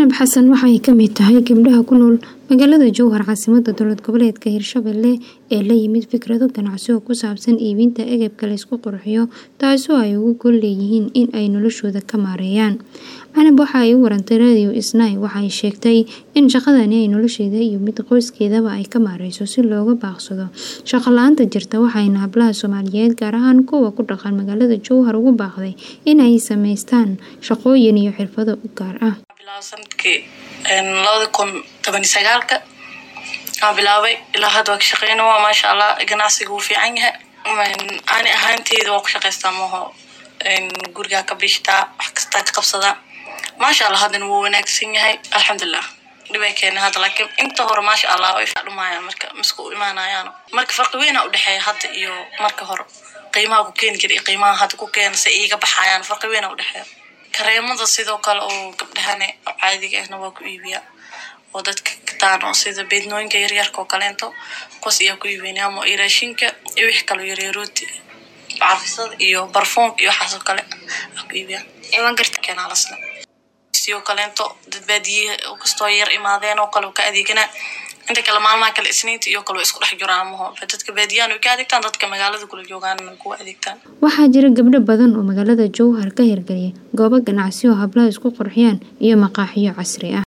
Zainab Xasan waxay ka mid tahay gabdhaha ku nool magaalada Jowhar caasimadda dowlad goboleedka Hirshabelle ee la yimid fikrado ganacsi oo ku saabsan iibinta agabka la isku qurxiyo taasoo ay ugu gol leeyihiin in ay noloshooda ka maareeyaan. Zainab waxa ay u warantay Radio Isnaa waxay sheegtay in shaqadani ay nolosheeda iyo mid qoyskeedaba ay ka maareyso si looga baaqsado shaqo la'aanta jirta waxayna hablaha Soomaaliyeed gaar ahaan kuwa ku dhaqan magaalada Jowhar ugu baaqday in ay sameystaan shaqooyin iyo xirfado u gaar ah. sanadkii 2019 aan bilaabay ilaa hadda waan ka shaqeynaa ma sha Allah ganacsigu wuu fiican yahay ani ahaanteeda waan ku shaqeystaa mooho guriga ka bishtaa wax kasta ka qabsada ma sha Allah hadana wuu wanaagsan yahay alxamdulillah dhibaykeenna hadda laakiin inta hore ma sha Allah way fadhumayaan marka misku imaanayaan marka farqi weyn u dhaxeeya hadda iyo marka hore qiimaha ku keen jiray qiimaha hadda ku keenaysa iiga baxayaan farqi weyn u dhaxeeya kareemada sidoo kale oo gabdhahan caadiga ahna waa ku iibiyaa oo dadka taan oo sida beednooyinka yaryar oo kaleento qos iyo ku iibinaa ama raashinka iyo wax kale yaryaroti cafisad iyo barfuun iyo waxa kale ku iibiyaa iman garta kana lasna sidoo kaleento dad baadiye oo kasto yar imaadeen oo kale ka adeegana inta kale maalmaha kale isniinta iyo kale isku dhex jiraan ma dadka baadiyaan oo ka adeegtaan dadka magaalada kula joogaan ku adeegtaan waxaa jira gabdho badan oo magaalada Jowhar ka hirgeliyay goobo ganacsi oo hablaha isku qurxiyaan iyo maqaaxiyo casri ah.